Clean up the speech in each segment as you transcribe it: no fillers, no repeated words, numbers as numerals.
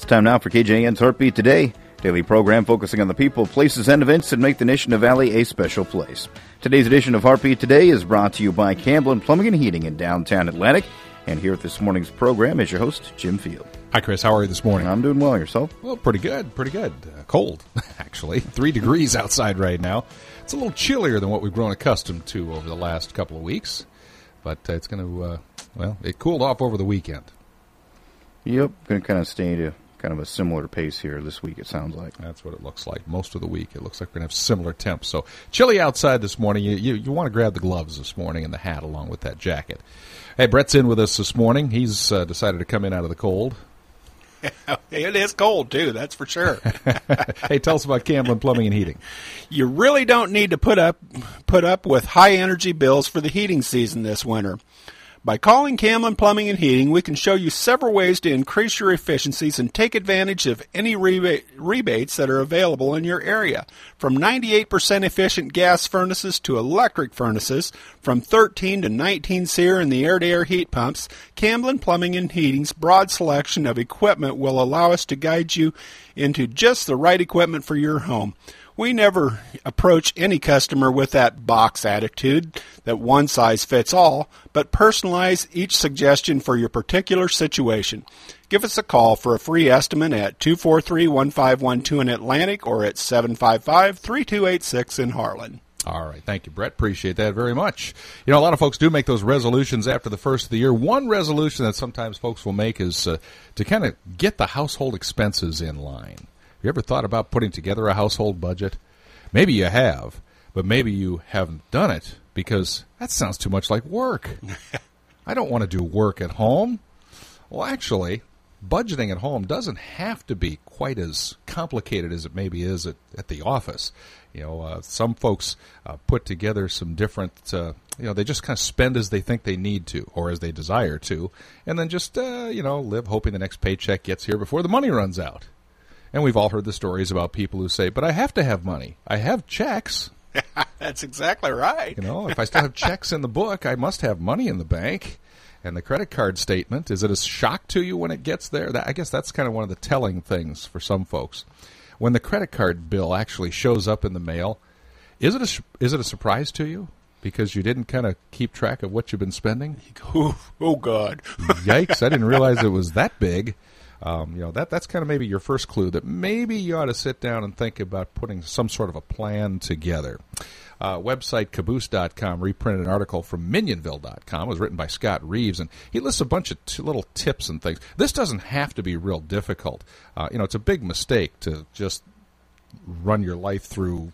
time now for KJN's Heartbeat Today. Daily program focusing on the people, places, and events that make the Nishna Valley a special place. Today's edition of Heartbeat Today is brought to you by Camblin Plumbing and Heating in downtown Atlantic. And here at this morning's program is your host, Jim Field. Hi, Chris. How are you this morning? I'm doing well. Yourself? Well, pretty good. Cold, actually. 3 degrees outside right now. It's a little chillier than what we've grown accustomed to over the last couple of weeks. But it's going to, it cooled off over the weekend. Yep. Going to kind of stay to kind of a similar pace here this week, it sounds like. That's what it looks like. Most of the week, it looks like we're going to have similar temps. So chilly outside this morning. You want to grab the gloves this morning and the hat along with that jacket. Hey, Brett's in with us this morning. He's decided to come in out of the cold. It is cold, too, that's for sure. Hey, tell us about Camblin Plumbing and Heating. You really don't need to put up with high-energy bills for the heating season this winter. By calling Camblin Plumbing and Heating, we can show you several ways to increase your efficiencies and take advantage of any rebates that are available in your area. From 98% efficient gas furnaces to electric furnaces, from 13 to 19 SEER in the air-to-air heat pumps, Camblin Plumbing and Heating's broad selection of equipment will allow us to guide you into just the right equipment for your home. We never approach any customer with that box attitude that one size fits all, but personalize each suggestion for your particular situation. Give us a call for a free estimate at 243-1512 in Atlantic or at 755-3286 in Harlan. All right. Thank you, Brett. Appreciate that very much. You know, a lot of folks do make those resolutions after the first of the year. One resolution that sometimes folks will make is to kind of get the household expenses in line. You ever thought about putting together a household budget? Maybe you have, but maybe you haven't done it because that sounds too much like work. I don't want to do work at home. Well, actually, budgeting at home doesn't have to be quite as complicated as it maybe is at the office. You know, some folks put together some different, they just kind of spend as they think they need to or as they desire to, and then just, live hoping the next paycheck gets here before the money runs out. And we've all heard the stories about people who say, but I have to have money. I have checks. That's exactly right. You know, if I still have checks in the book, I must have money in the bank. And the credit card statement, is it a shock to you when it gets there? I guess that's kind of one of the telling things for some folks. When the credit card bill actually shows up in the mail, is it a surprise to you? Because you didn't kind of keep track of what you've been spending? Oh, God. Yikes, I didn't realize it was that big. That's kind of maybe your first clue that maybe you ought to sit down and think about putting some sort of a plan together. Website Caboose.com reprinted an article from Minionville.com. It was written by Scott Reeves, and he lists a bunch of little tips and things. This doesn't have to be real difficult. It's a big mistake to just run your life through,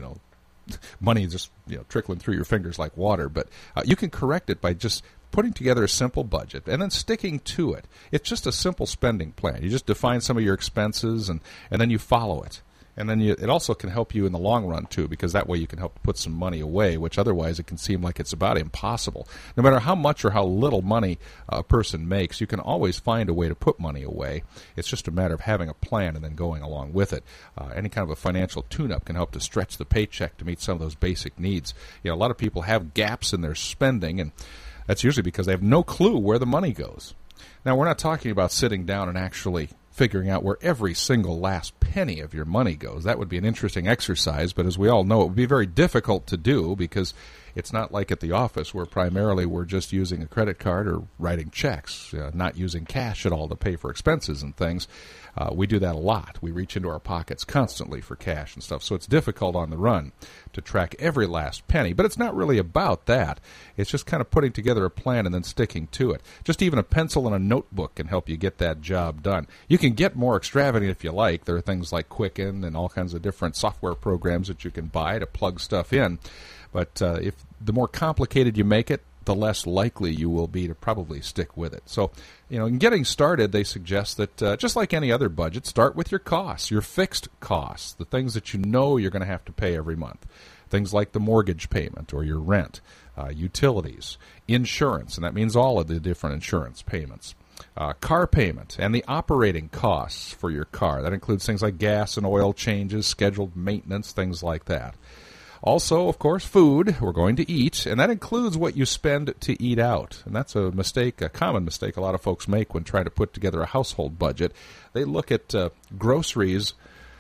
money just trickling through your fingers like water. But you can correct it by just putting together a simple budget and then sticking to it. It's just a simple spending plan. You just define some of your expenses and then you follow it. And then it also can help you in the long run, too, because that way you can help put some money away, which otherwise it can seem like it's about impossible. No matter how much or how little money a person makes, you can always find a way to put money away. It's just a matter of having a plan and then going along with it. Any kind of a financial tune-up can help to stretch the paycheck to meet some of those basic needs. A lot of people have gaps in their spending, and that's usually because they have no clue where the money goes. Now, we're not talking about sitting down and actually figuring out where every single last penny of your money goes. That would be an interesting exercise, but as we all know, it would be very difficult to do because it's not like at the office where primarily we're just using a credit card or writing checks, not using cash at all to pay for expenses and things. We do that a lot. We reach into our pockets constantly for cash and stuff, so it's difficult on the run to track every last penny. But it's not really about that. It's just kind of putting together a plan and then sticking to it. Just even a pencil and a notebook can help you get that job done. You can get more extravagant if you like. There are things like Quicken and all kinds of different software programs that you can buy to plug stuff in. But if the more complicated you make it, the less likely you will be to probably stick with it. So, in getting started, they suggest that just like any other budget, start with your costs, your fixed costs, the things that you know you're going to have to pay every month. Things like the mortgage payment or your rent, utilities, insurance, and that means all of the different insurance payments. Car payment and the operating costs for your car. That includes things like gas and oil changes, scheduled maintenance, things like that. Also, of course, food. We're going to eat, and that includes what you spend to eat out. And that's a mistake, a common mistake a lot of folks make when trying to put together a household budget. They look at groceries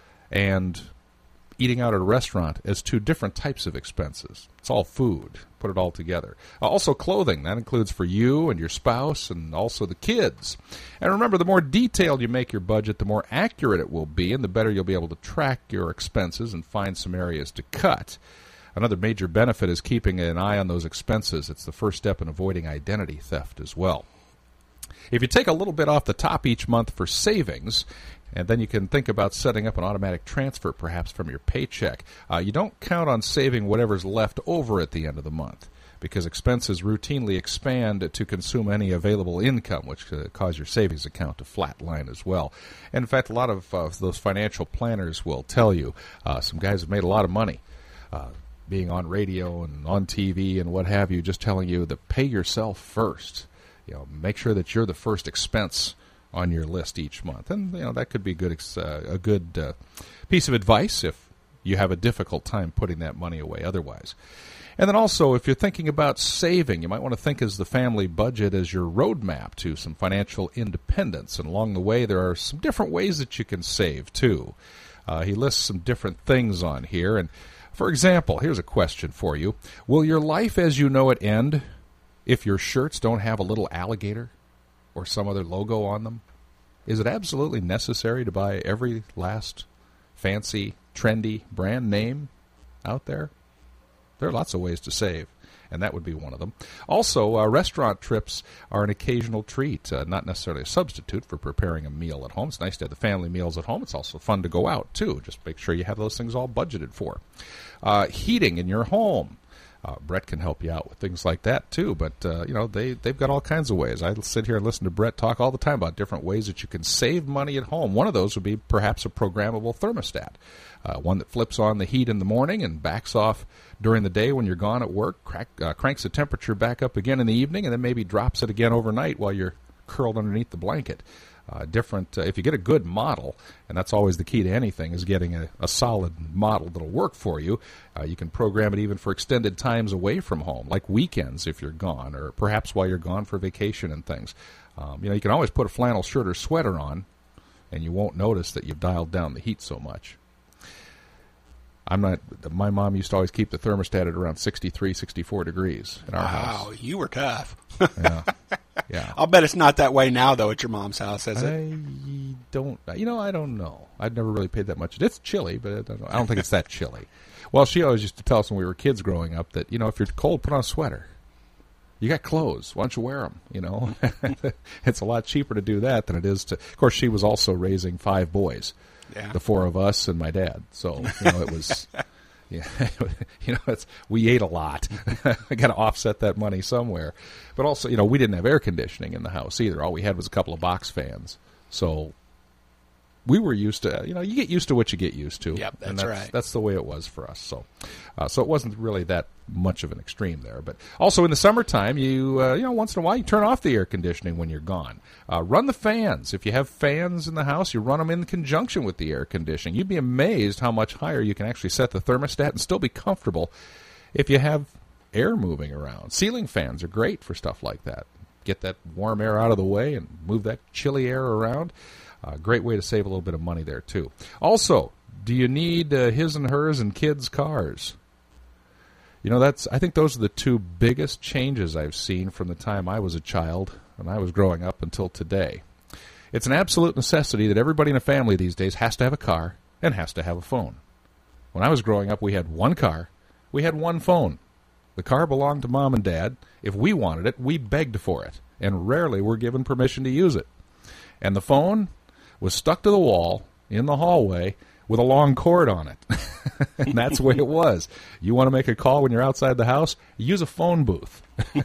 and eating out at a restaurant as two different types of expenses. It's all food. Put it all together. Also clothing. That includes for you and your spouse and also the kids. And remember, the more detailed you make your budget, the more accurate it will be, and the better you'll be able to track your expenses and find some areas to cut. Another major benefit is keeping an eye on those expenses. It's the first step in avoiding identity theft as well. If you take a little bit off the top each month for savings, and then you can think about setting up an automatic transfer perhaps from your paycheck. You don't count on saving whatever's left over at the end of the month because expenses routinely expand to consume any available income, which could cause your savings account to flatline as well. And in fact, a lot of those financial planners will tell you, some guys have made a lot of money being on radio and on TV and what have you, just telling you to pay yourself first. Make sure that you're the first expense on your list each month. And that could be a good piece of advice if you have a difficult time putting that money away otherwise. And then also, if you're thinking about saving, you might want to think as the family budget as your roadmap to some financial independence. And along the way, there are some different ways that you can save, too. He lists some different things on here. And for example, here's a question for you. Will your life as you know it end if your shirts don't have a little alligator or some other logo on them? Is it absolutely necessary to buy every last fancy, trendy brand name out there? There are lots of ways to save, and that would be one of them. Also, restaurant trips are an occasional treat, not necessarily a substitute for preparing a meal at home. It's nice to have the family meals at home. It's also fun to go out, too. Just make sure you have those things all budgeted for. Heating in your home. Brett can help you out with things like that, too. But, they've got all kinds of ways. I sit here and listen to Brett talk all the time about different ways that you can save money at home. One of those would be perhaps a programmable thermostat, one that flips on the heat in the morning and backs off during the day when you're gone at work, cranks the temperature back up again in the evening, and then maybe drops it again overnight while you're curled underneath the blanket. If you get a good model, and that's always the key to anything, is getting a solid model that'll work for you. You can program it even for extended times away from home, like weekends if you're gone, or perhaps while you're gone for vacation and things. You can always put a flannel shirt or sweater on, and you won't notice that you've dialed down the heat so much. My mom used to always keep the thermostat at around 63, 64 degrees in our house. Wow, you were tough. Yeah. I'll bet it's not that way now, though, at your mom's house, is it? I don't know. I've never really paid that much. It's chilly, but I don't think it's that chilly. Well, she always used to tell us when we were kids growing up that, if you're cold, put on a sweater. You got clothes. Why don't you wear them, It's a lot cheaper to do that than it is to... Of course, she was also raising 5 boys. Yeah. The 4 of us and my dad. So, it was... Yeah, we ate a lot. I got to offset that money somewhere. But also, we didn't have air conditioning in the house either. All we had was a couple of box fans. So we were used to, you get used to what you get used to. Yep, that's right. That's the way it was for us. So it wasn't really that much of an extreme there. But also in the summertime, you once in a while, you turn off the air conditioning when you're gone. Run the fans. If you have fans in the house, you run them in conjunction with the air conditioning. You'd be amazed how much higher you can actually set the thermostat and still be comfortable if you have air moving around. Ceiling fans are great for stuff like that. Get that warm air out of the way and move that chilly air around. Great way to save a little bit of money there, too. Also, do you need his and hers and kids' cars? I think those are the 2 biggest changes I've seen from the time I was a child and I was growing up until today. It's an absolute necessity that everybody in a family these days has to have a car and has to have a phone. When I was growing up, we had 1 car. We had 1 phone. The car belonged to Mom and Dad. If we wanted it, we begged for it, and rarely were given permission to use it. And the phone was stuck to the wall in the hallway with a long cord on it. And that's the way it was. You want to make a call when you're outside the house, use a phone booth.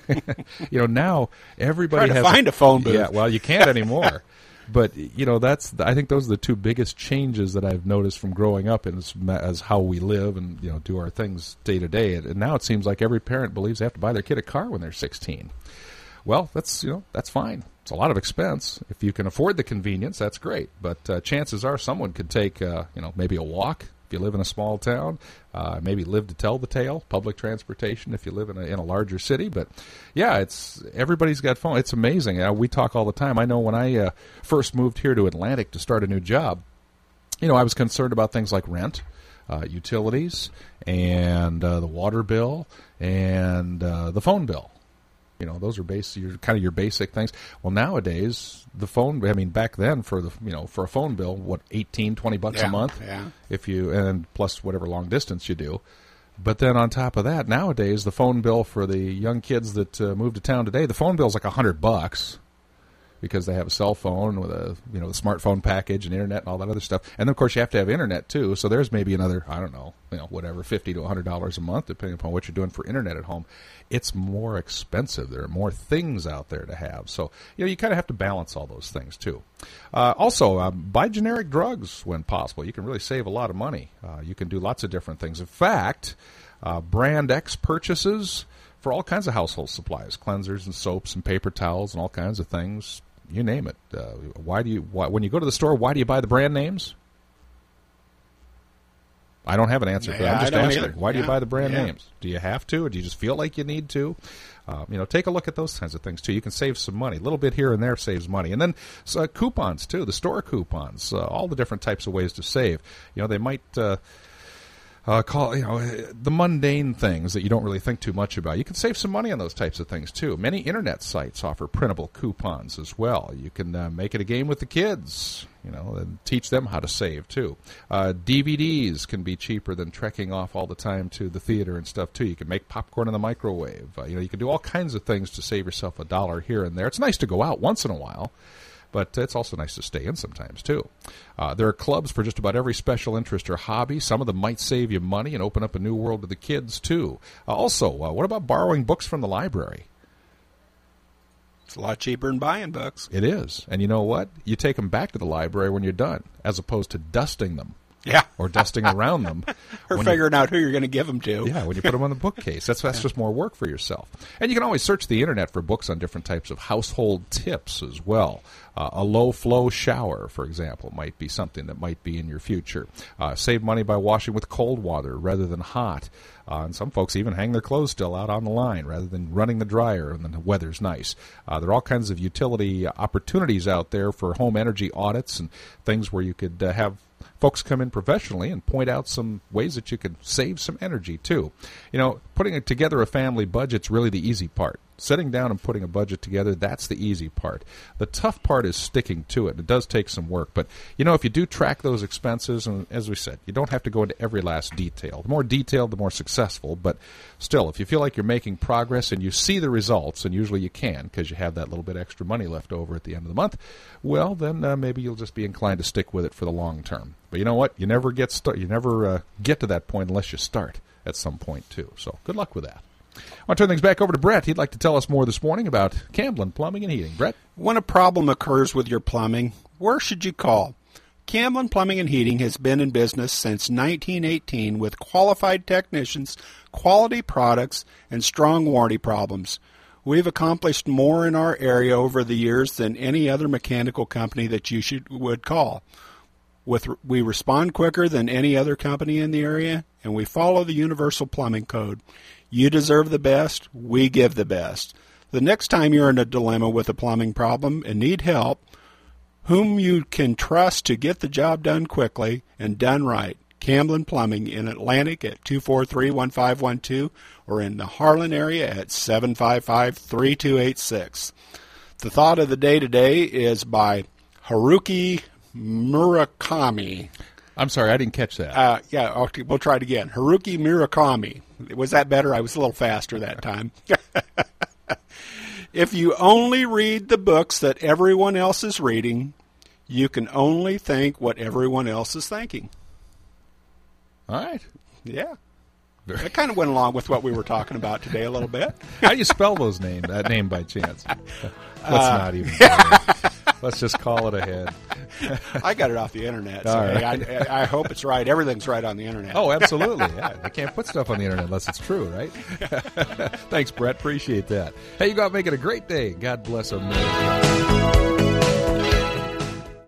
Now everybody has... find a phone booth. Yeah, well, you can't anymore. But, I think those are the 2 biggest changes that I've noticed from growing up as how we live and, do our things day to day. And now it seems like every parent believes they have to buy their kid a car when they're 16. Well, that's fine. It's a lot of expense. If you can afford the convenience, that's great. But chances are someone could take, maybe a walk if you live in a small town. Maybe live to tell the tale, public transportation if you live in a larger city. But, yeah, everybody's got phone. It's amazing. We talk all the time. I know when I first moved here to Atlantic to start a new job, I was concerned about things like rent, utilities, and the water bill, and the phone bill. Those are kind of your basic things. Well, nowadays, the phone, back then for for a phone bill, what, $18-20 a month? Yeah. And plus whatever long distance you do. But then on top of that, nowadays, the phone bill for the young kids that move to town today, the phone bill is like $100 because they have a cell phone with a the smartphone package and internet and all that other stuff. And then, of course, you have to have internet too. So there's maybe another, I don't know, whatever, $50 to $100 a month, depending upon what you're doing for internet at home. It's more expensive. There are more things out there to have. So you kind of have to balance all those things too. Also, buy generic drugs when possible. You can really save a lot of money. You can do lots of different things. In fact, Brand X purchases for all kinds of household supplies, cleansers and soaps and paper towels and all kinds of things. You name it. When you go to the store, why do you buy the brand names? I don't have an answer for that. I'm just asking. Why do you buy the brand names? Do you have to, or do you just feel like you need to? Take a look at those kinds of things, too. You can save some money. A little bit here and there saves money. And then coupons, too, the store coupons, all the different types of ways to save. They might call the mundane things that you don't really think too much about. You can save some money on those types of things too. Many internet sites offer printable coupons as well. You can make it a game with the kids, and teach them how to save too. DVDs can be cheaper than trekking off all the time to the theater and stuff too. You can make popcorn in the microwave. You can do all kinds of things to save yourself $1 here and there. It's nice to go out once in a while, but it's also nice to stay in sometimes, too. There are clubs for just about every special interest or hobby. Some of them might save you money and open up a new world to the kids, too. Also, what about borrowing books from the library? It's a lot cheaper than buying books. It is. And you know what? You take them back to the library when you're done, as opposed to dusting them. Yeah. Or dusting around them. Or figuring out who you're going to give them to. Yeah, when you put them on the bookcase. That's just more work for yourself. And you can always search the Internet for books on different types of household tips as well. A low-flow shower, for example, might be something that might be in your future. Save money by washing with cold water rather than hot. And some folks even hang their clothes still out on the line rather than running the dryer when the weather's nice. There are all kinds of utility opportunities out there for home energy audits and things where you could have folks come in professionally and point out some ways that you could save some energy, too. Putting together a family budget's really the easy part. Sitting down and putting a budget together, that's the easy part. The tough part is sticking to it. It does take some work. But, if you do track those expenses, and as we said, you don't have to go into every last detail. The more detailed, the more successful. But still, if you feel like you're making progress and you see the results, and usually you can because you have that little bit extra money left over at the end of the month, well, then maybe you'll just be inclined to stick with it for the long term. But you know what? You never get to that point unless you start at some point, too. So good luck with that. I want to turn things back over to Brett. He'd like to tell us more this morning about Camblin Plumbing and Heating. Brett? When a problem occurs with your plumbing, where should you call? Camblin Plumbing and Heating has been in business since 1918 with qualified technicians, quality products, and strong warranty problems. We've accomplished more in our area over the years than any other mechanical company that you would call. We respond quicker than any other company in the area, and we follow the Universal Plumbing Code. You deserve the best, we give the best. The next time you're in a dilemma with a plumbing problem and need help, whom you can trust to get the job done quickly and done right. Camblin Plumbing in Atlantic at 243-1512 or in the Harlan area at 755-3286. The thought of the day today is by Haruki Murakami. I'm sorry, I didn't catch that. Okay, we'll try it again. Haruki Murakami. Was that better? I was a little faster that time. If you only read the books that everyone else is reading, you can only think what everyone else is thinking. All right. Yeah. That kind of went along with what we were talking about today a little bit. How do you spell that name by chance? Let's not even. Let's just call it ahead. I got it off the internet, so right. I hope it's right. Everything's right on the internet. Oh, absolutely. Yeah, they can't put stuff on the internet unless it's true, right? Thanks, Brett. Appreciate that. Hey, you go out making a great day. God bless America.